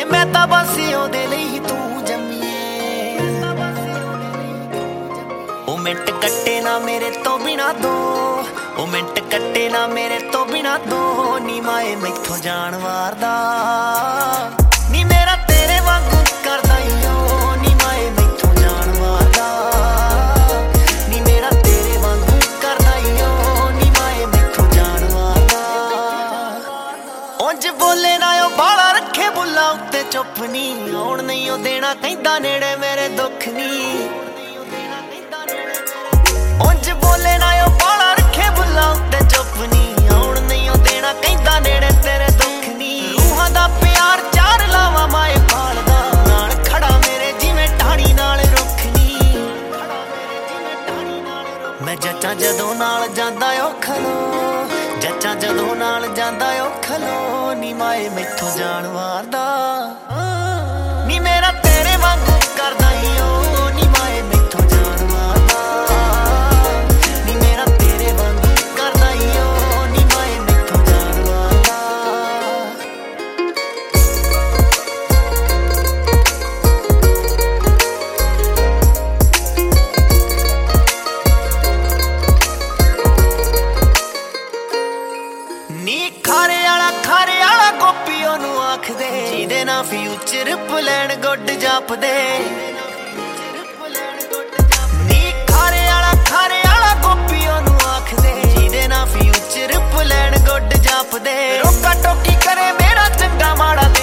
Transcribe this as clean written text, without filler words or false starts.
मैं तां बस ओहदे लई ही तू जम्मीए ओ मिंट कट्टे ना मेरे तो बिना दो ओ मिंट कट्टे ना मेरे तो बिना दो नी माए मैथों जान वारदा नी मेरा तेरे वांगू करदा ई ओ नी माए मैथों जान वारदा नी मेरा तेरे वांगू करदा ई ओ नी माए मैथों जान वारदा उंज बोले ना ओ बाला रखे बुल्ला उत्ते चुप नी आउण नहीं ओ देना कहंदा नेड़े मेरे दुख नी उंज बोले ना ओ बाला रखे बुल्ला उत्ते चुप नी आउण नहीं ओ देना कहंदा नेड़े तेरे दुख नी रूहां दा प्यार चार लावा माए पालदा नाल खड़ा मेरे जिवें ढाणी नाल रुख नी मैं जच्चा जदों नाल जांदा ओ खलो जच्चा जदों नाल जांदा ओ खलो नी माए मैथों जान वारदा नी मेरा तेरे वांगू करदा ई ओ नी माए मैथों जान वारदा नी मेरा तेरे वांगू करदा ई ओ नी माए मैथों जान वारदा नी खारे आला गोपी ओनू आखदे जिहदे ना फ्यूचर प्लान गुड जापदे नी खारे आला गोपी ओनू आखदे जिहदे ना फ्यूचर प्लान गुड जापदे रोका टोकी करे मेरा चंगा माड़ा